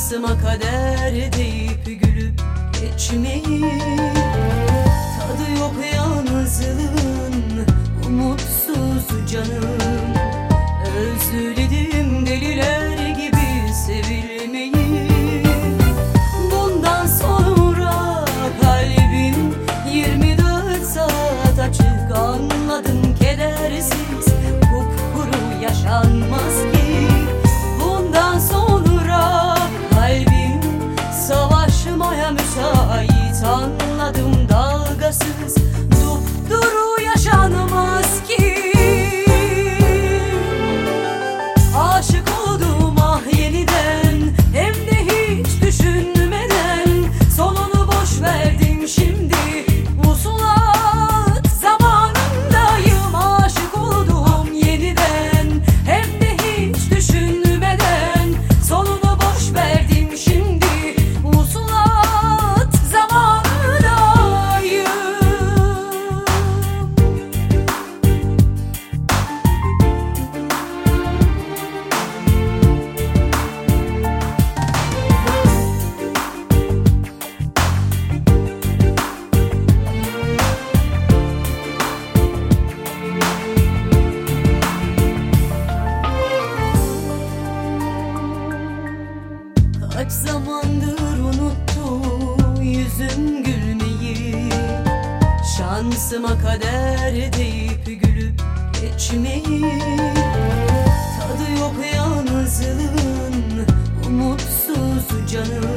Şansıma kader deyip gülüp geçmeyi, tadı yok yalnızlığın, umutsuz canım. Özledim deliler gibi sevilmeyi. Bundan sonra kalbim 24 saat açık, anladım kedersiz kupkuru yaşanmaz ki. Bundan sonra kalbim savaşmaya müsait, anladım dalgasız dupduru yaşanmaz ki. Aşık oldum ah yeniden, hem de hiç düşünmeden. Sonunu boş verdim şimdi, usulat zamanındayım. Aşık oldum yeniden, hem de hiç düşünmeden. Sonunu boş verdim şimdi, usulat zamanındayım. Kaç zamandır unuttu yüzüm gülmeyi. Şansıma kader deyip gülüp geçmeyi, tadı yok yalnızlığın, umutsuz canım.